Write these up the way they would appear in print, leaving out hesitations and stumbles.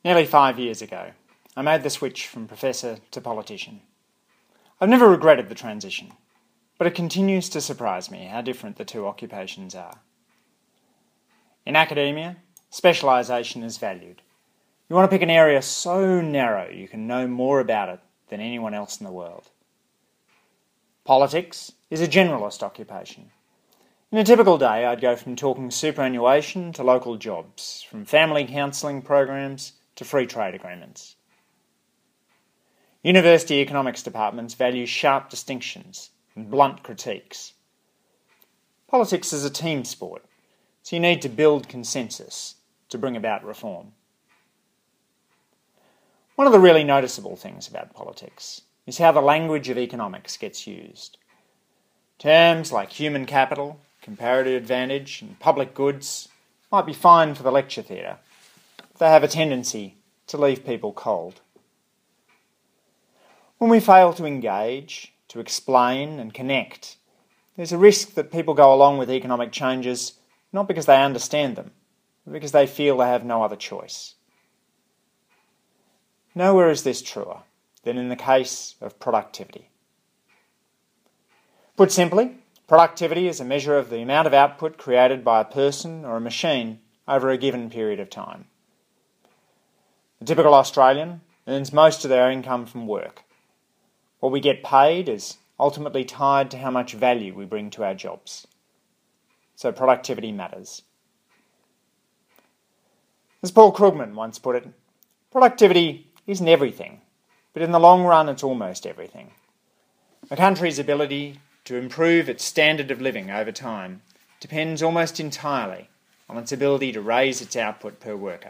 Nearly 5 years ago, I made the switch from professor to politician. I've never regretted the transition, but it continues to surprise me how different the two occupations are. In academia, specialisation is valued. You want to pick an area so narrow you can know more about it than anyone else in the world. Politics is a generalist occupation. In a typical day, I'd go from talking superannuation to local jobs, from family counselling programs to free trade agreements. University economics departments value sharp distinctions and blunt critiques. Politics is a team sport, so you need to build consensus to bring about reform. One of the really noticeable things about politics is how the language of economics gets used. Terms like human capital, comparative advantage and public goods might be fine for the lecture theatre, but they have a tendency to leave people cold. When we fail to engage, to explain and connect, there's a risk that people go along with economic changes not because they understand them, but because they feel they have no other choice. Nowhere is this truer than in the case of productivity. Put simply, productivity is a measure of the amount of output created by a person or a machine over a given period of time. The typical Australian earns most of their income from work. What we get paid is ultimately tied to how much value we bring to our jobs. So productivity matters. As Paul Krugman once put it, productivity isn't everything, but in the long run it's almost everything. A country's ability to improve its standard of living over time depends almost entirely on its ability to raise its output per worker.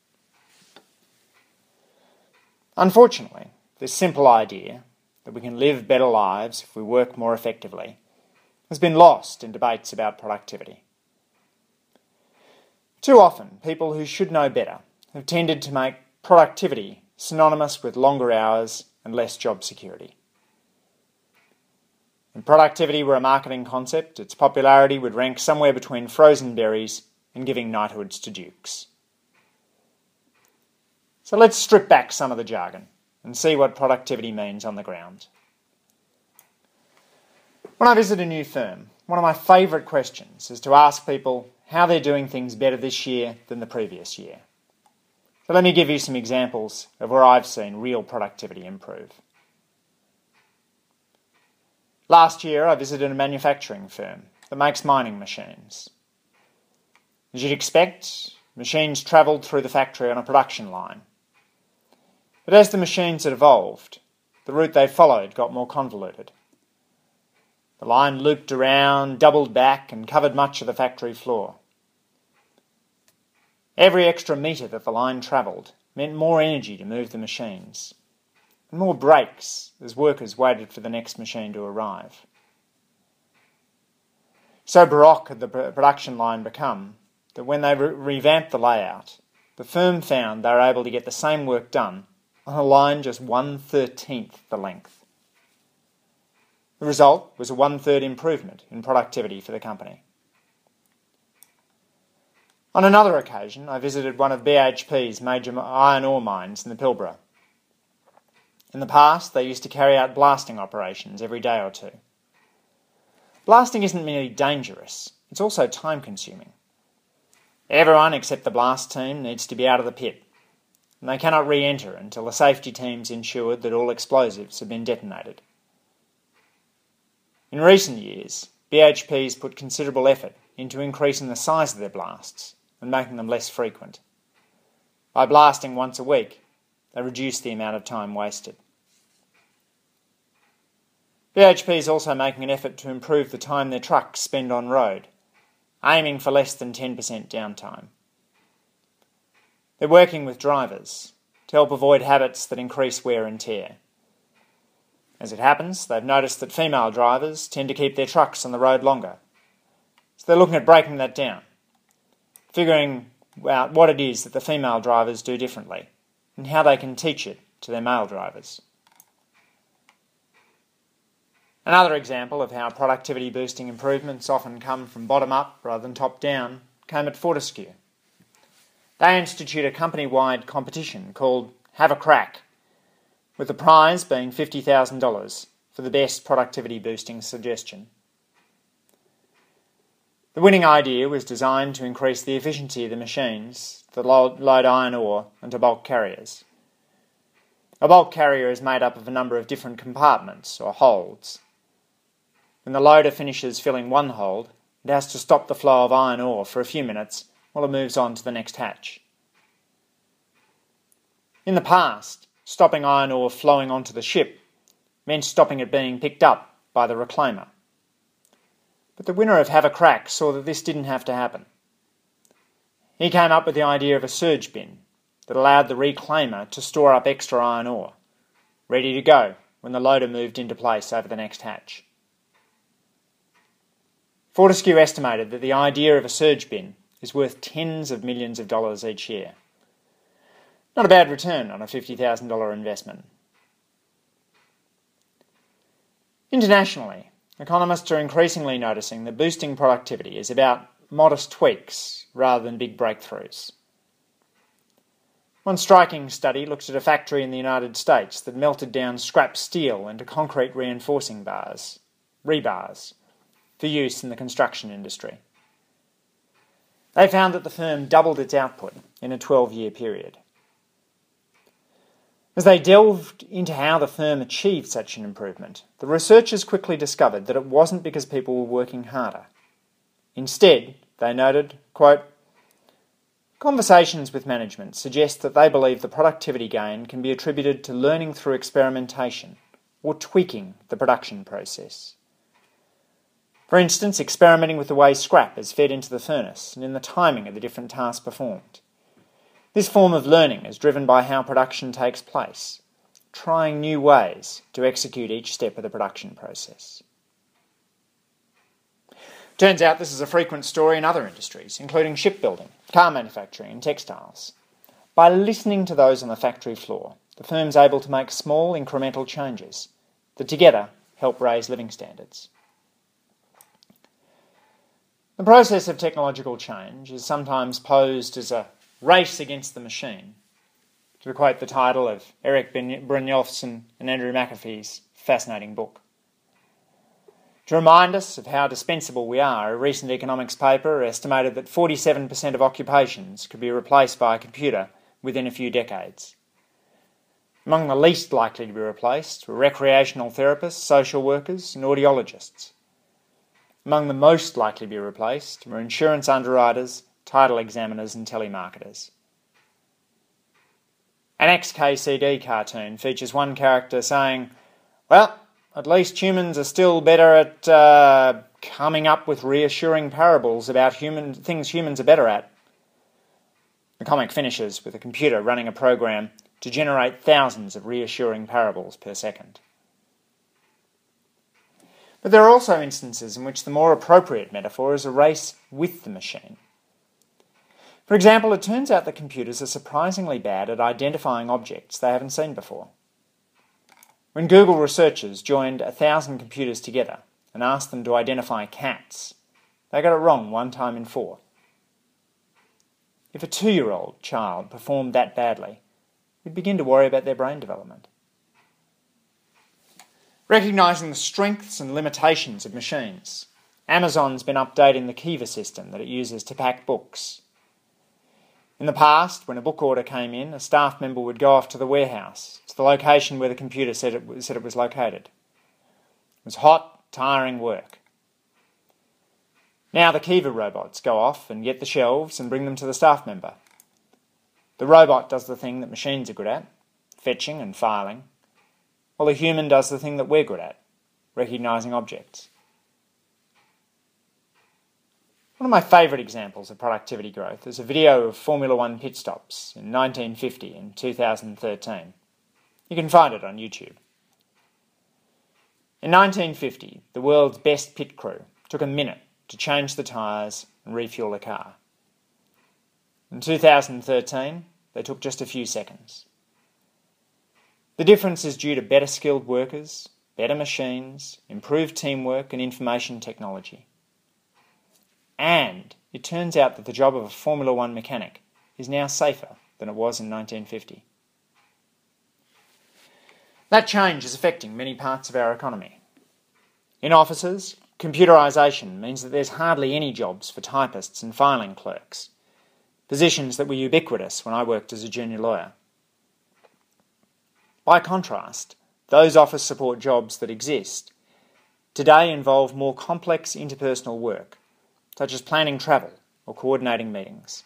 Unfortunately, this simple idea that we can live better lives if we work more effectively has been lost in debates about productivity. Too often, people who should know better have tended to make productivity synonymous with longer hours and less job security. If productivity were a marketing concept, its popularity would rank somewhere between frozen berries and giving knighthoods to dukes. So let's strip back some of the jargon and see what productivity means on the ground. When I visit a new firm, one of my favourite questions is to ask people how they're doing things better this year than the previous year. So let me give you some examples of where I've seen real productivity improve. Last year I visited a manufacturing firm that makes mining machines. As you'd expect, machines travelled through the factory on a production line. But as the machines had evolved, the route they followed got more convoluted. The line looped around, doubled back and covered much of the factory floor. Every extra metre that the line travelled meant more energy to move the machines, and more breaks as workers waited for the next machine to arrive. So baroque had the production line become that when they revamped the layout, the firm found they were able to get the same work done on a line just 1/13 the length. The result was a 1/3 improvement in productivity for the company. On another occasion, I visited one of BHP's major iron ore mines in the Pilbara. In the past, they used to carry out blasting operations every day or two. Blasting isn't merely dangerous, it's also time-consuming. Everyone except the blast team needs to be out of the pit, and they cannot re-enter until the safety teams ensured that all explosives have been detonated. In recent years, BHP's put considerable effort into increasing the size of their blasts and making them less frequent. By blasting once a week, they reduce the amount of time wasted. BHP is also making an effort to improve the time their trucks spend on road, aiming for less than 10% downtime. They're working with drivers to help avoid habits that increase wear and tear. As it happens, they've noticed that female drivers tend to keep their trucks on the road longer. So they're looking at breaking that down, figuring out what it is that the female drivers do differently and how they can teach it to their male drivers. Another example of how productivity boosting improvements often come from bottom up rather than top down came at Fortescue. they institute a company-wide competition called Have a Crack, with the prize being $50,000 for the best productivity-boosting suggestion. The winning idea was designed to increase the efficiency of the machines that load iron ore onto bulk carriers. A bulk carrier is made up of a number of different compartments, or holds. When the loader finishes filling one hold, it has to stop the flow of iron ore for a few minutes while it moves on to the next hatch. In the past, stopping iron ore flowing onto the ship meant stopping it being picked up by the reclaimer. But the winner of Have a Crack saw that this didn't have to happen. He came up with the idea of a surge bin that allowed the reclaimer to store up extra iron ore, ready to go when the loader moved into place over the next hatch. Fortescue estimated that the idea of a surge bin is worth tens of millions of dollars each year. Not a bad return on a $50,000 investment. Internationally, economists are increasingly noticing that boosting productivity is about modest tweaks rather than big breakthroughs. One striking study looked at a factory in the United States that melted down scrap steel into concrete reinforcing bars, rebars, for use in the construction industry. They found that the firm doubled its output in a 12-year period. As they delved into how the firm achieved such an improvement, the researchers quickly discovered that it wasn't because people were working harder. Instead, they noted, quote, "Conversations with management suggest that they believe the productivity gain can be attributed to learning through experimentation or tweaking the production process. For instance, experimenting with the way scrap is fed into the furnace and in the timing of the different tasks performed. This form of learning is driven by how production takes place, trying new ways to execute each step of the production process." Turns out this is a frequent story in other industries, including shipbuilding, car manufacturing and textiles. By listening to those on the factory floor, the firm's able to make small incremental changes that together help raise living standards. The process of technological change is sometimes posed as a race against the machine, to quote the title of Eric Brynjolfsson and Andrew McAfee's fascinating book. To remind us of how dispensable we are, a recent economics paper estimated that 47% of occupations could be replaced by a computer within a few decades. Among the least likely to be replaced were recreational therapists, social workers and audiologists. Among the most likely to be replaced were insurance underwriters, title examiners and telemarketers. An ex-KCD cartoon features one character saying, "Well, at least humans are still better at coming up with reassuring parables about things humans are better at." The comic finishes with a computer running a program to generate thousands of reassuring parables per second. But there are also instances in which the more appropriate metaphor is a race with the machine. For example, it turns out that computers are surprisingly bad at identifying objects they haven't seen before. When Google researchers joined 1,000 computers together and asked them to identify cats, they got it wrong 1 time in 4. If a 2-year-old child performed that badly, we'd begin to worry about their brain development. Recognising the strengths and limitations of machines, Amazon's been updating the Kiva system that it uses to pack books. In the past, when a book order came in, a staff member would go off to the warehouse, to the location where the computer said it was located. It was hot, tiring work. Now the Kiva robots go off and get the shelves and bring them to the staff member. The robot does the thing that machines are good at, fetching and filing, while the human does the thing that we're good at, recognising objects. One of my favourite examples of productivity growth is a video of Formula One pit stops in 1950 and 2013. You can find it on YouTube. In 1950, the world's best pit crew took a minute to change the tyres and refuel the car. In 2013, they took just a few seconds. The difference is due to better skilled workers, better machines, improved teamwork and information technology. And it turns out that the job of a Formula One mechanic is now safer than it was in 1950. That change is affecting many parts of our economy. In offices, computerisation means that there's hardly any jobs for typists and filing clerks, positions that were ubiquitous when I worked as a junior lawyer. By contrast, those office support jobs that exist today involve more complex interpersonal work, such as planning travel or coordinating meetings.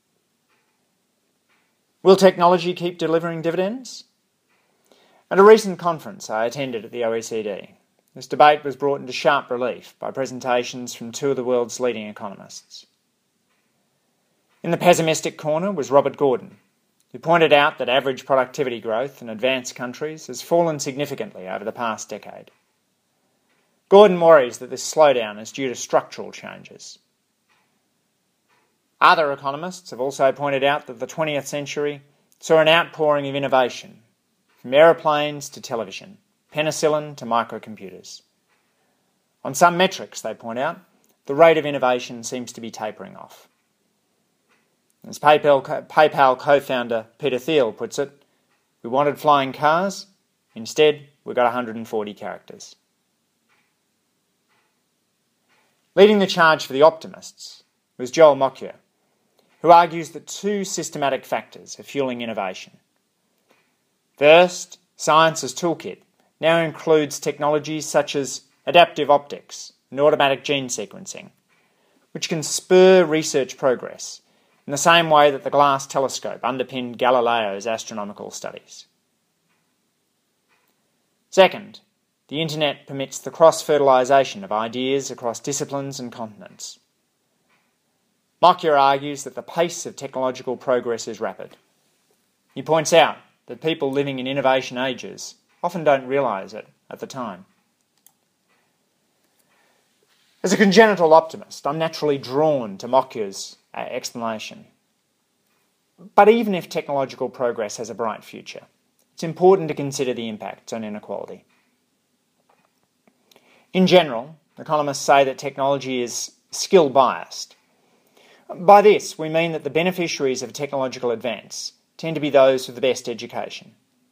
Will technology keep delivering dividends? At a recent conference I attended at the OECD, this debate was brought into sharp relief by presentations from two of the world's leading economists. In the pessimistic corner was Robert Gordon, who pointed out that average productivity growth in advanced countries has fallen significantly over the past decade. Gordon worries that this slowdown is due to structural changes. Other economists have also pointed out that the 20th century saw an outpouring of innovation, from aeroplanes to television, penicillin to microcomputers. On some metrics, they point out, the rate of innovation seems to be tapering off. As PayPal co-founder Peter Thiel puts it, we wanted flying cars, instead we got 140 characters. Leading the charge for the optimists was Joel Mokyr, who argues that two systematic factors are fueling innovation. First, science's toolkit now includes technologies such as adaptive optics and automatic gene sequencing, which can spur research progress in the same way that the glass telescope underpinned Galileo's astronomical studies. Second, the internet permits the cross-fertilisation of ideas across disciplines and continents. Mokyr argues that the pace of technological progress is rapid. He points out that people living in innovation ages often don't realise it at the time. As a congenital optimist, I'm naturally drawn to Mokyr's explanation. But even if technological progress has a bright future, it's important to consider the impacts on inequality. In general, economists say that technology is skill-biased. By this, we mean that the beneficiaries of technological advance tend to be those with the best education.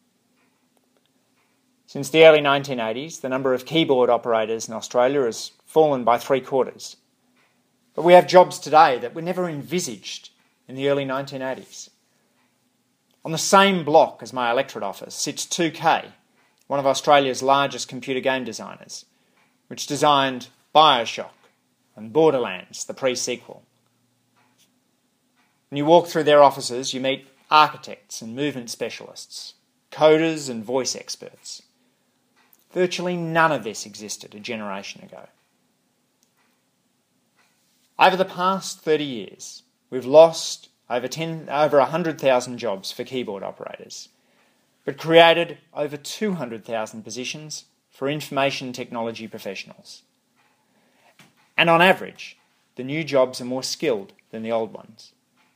Since the early 1980s, the number of keyboard operators in Australia has fallen by 3/4. But we have jobs today that were never envisaged in the early 1980s. On the same block as my electorate office sits 2K, one of Australia's largest computer game designers, which designed Bioshock and Borderlands, the pre-sequel. When you walk through their offices, you meet architects and movement specialists, coders and voice experts. Virtually none of this existed a generation ago. Over the past 30 years, we've lost over 100,000 jobs for keyboard operators, but created over 200,000 positions for information technology professionals. And on average, the new jobs are more skilled than the old ones.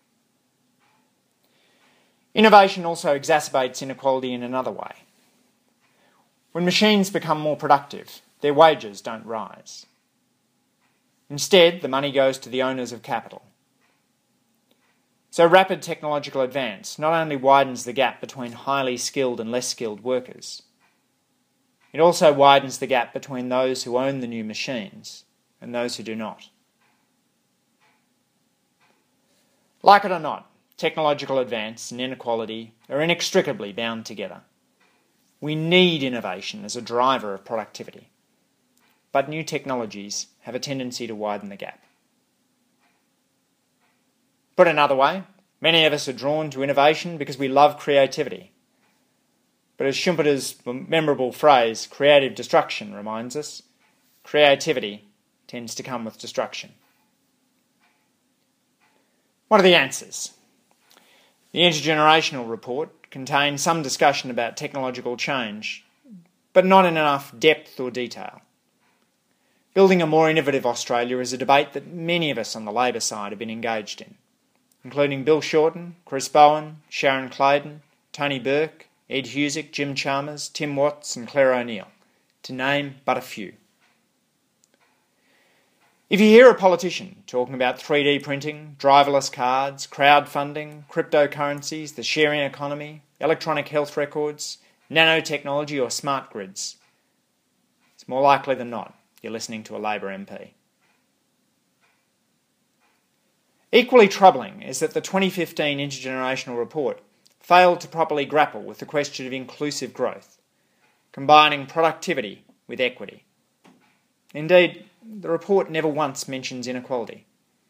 Innovation also exacerbates inequality in another way. When machines become more productive, their wages don't rise. Instead, the money goes to the owners of capital. So rapid technological advance not only widens the gap between highly skilled and less skilled workers, it also widens the gap between those who own the new machines and those who do not. Like it or not, technological advance and inequality are inextricably bound together. We need innovation as a driver of productivity, but new technologies have a tendency to widen the gap. Put another way, many of us are drawn to innovation because we love creativity. But as Schumpeter's memorable phrase, creative destruction, reminds us, creativity tends to come with destruction. What are the answers? The Intergenerational Report contains some discussion about technological change, but not in enough depth or detail. Building a more innovative Australia is a debate that many of us on the Labor side have been engaged in, including Bill Shorten, Chris Bowen, Sharon Claydon, Tony Burke, Ed Husick, Jim Chalmers, Tim Watts and Claire O'Neill, to name but a few. If you hear a politician talking about 3D printing, driverless cards, crowdfunding, cryptocurrencies, the sharing economy, electronic health records, nanotechnology or smart grids, it's more likely than not you're listening to a Labor MP. Equally troubling is that the 2015 Intergenerational Report failed to properly grapple with the question of inclusive growth, combining productivity with equity. Indeed, the report never once mentions inequality.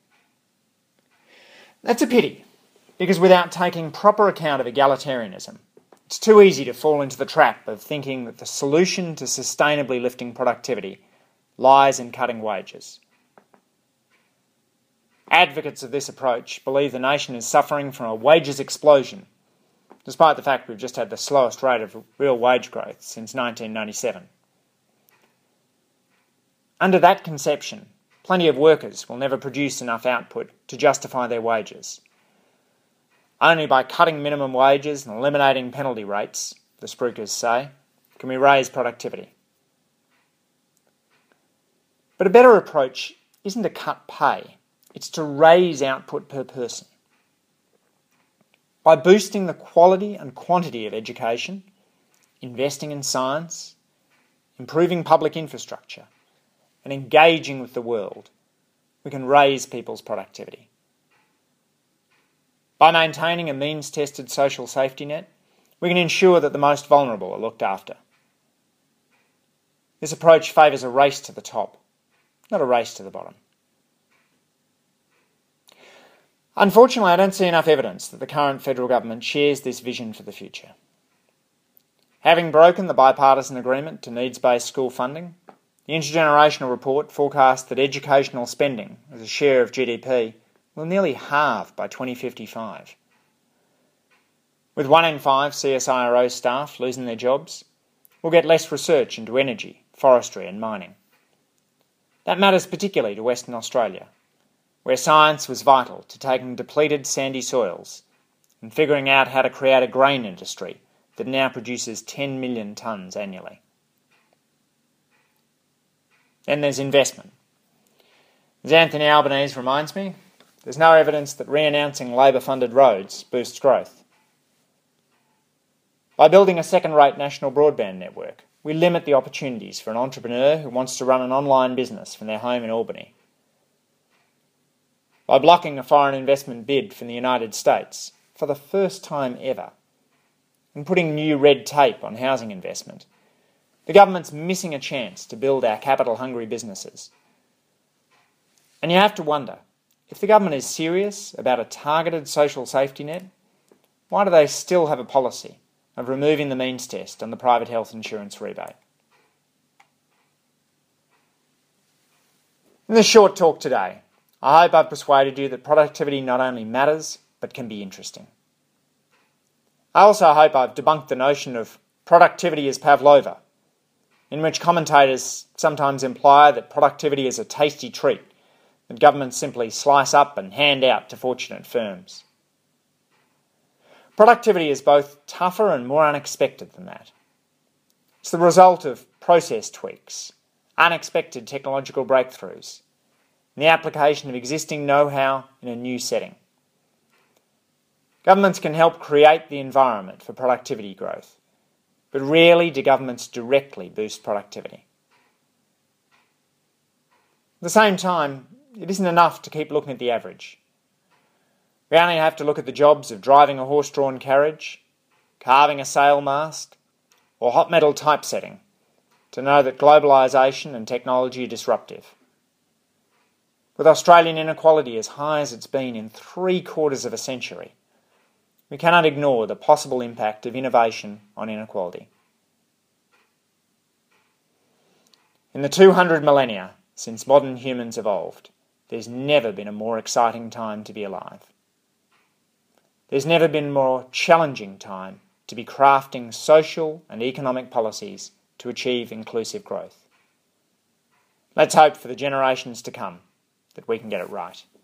That's a pity, because without taking proper account of egalitarianism, it's too easy to fall into the trap of thinking that the solution to sustainably lifting productivity lies in cutting wages. Advocates of this approach believe the nation is suffering from a wages explosion, despite the fact we've just had the slowest rate of real wage growth since 1997. Under that conception, plenty of workers will never produce enough output to justify their wages. Only by cutting minimum wages and eliminating penalty rates, the spruikers say, can we raise productivity. But a better approach isn't to cut pay, it's to raise output per person. By boosting the quality and quantity of education, investing in science, improving public infrastructure, and engaging with the world, we can raise people's productivity. By maintaining a means-tested social safety net, we can ensure that the most vulnerable are looked after. This approach favours a race to the top, not a race to the bottom. Unfortunately, I don't see enough evidence that the current federal government shares this vision for the future. Having broken the bipartisan agreement to needs-based school funding, the Intergenerational Report forecast that educational spending as a share of GDP will nearly halve by 2055. With 1 in 5 CSIRO staff losing their jobs, we'll get less research into energy, forestry and mining. That matters particularly to Western Australia, where science was vital to taking depleted sandy soils and figuring out how to create a grain industry that now produces 10 million tonnes annually. Then there's investment. As Anthony Albanese reminds me, there's no evidence that re-announcing Labor-funded roads boosts growth. By building a second-rate national broadband network, we limit the opportunities for an entrepreneur who wants to run an online business from their home in Albany. By blocking a foreign investment bid from the United States, for the first time ever, and putting new red tape on housing investment, the government's missing a chance to build our capital-hungry businesses. And you have to wonder, if the government is serious about a targeted social safety net, why do they still have a policy of removing the means test on the private health insurance rebate? In this short talk today, I hope I've persuaded you that productivity not only matters, but can be interesting. I also hope I've debunked the notion of productivity as Pavlova, in which commentators sometimes imply that productivity is a tasty treat that governments simply slice up and hand out to fortunate firms. Productivity is both tougher and more unexpected than that. It's the result of process tweaks, unexpected technological breakthroughs, and the application of existing know-how in a new setting. Governments can help create the environment for productivity growth, but rarely do governments directly boost productivity. At the same time, it isn't enough to keep looking at the average. We only have to look at the jobs of driving a horse-drawn carriage, carving a sail mast, or hot metal typesetting to know that globalisation and technology are disruptive. With Australian inequality as high as it's been in 3/4 of a century, we cannot ignore the possible impact of innovation on inequality. In the 200 millennia since modern humans evolved, there's never been a more exciting time to be alive. There's never been a more challenging time to be crafting social and economic policies to achieve inclusive growth. Let's hope for the generations to come that we can get it right.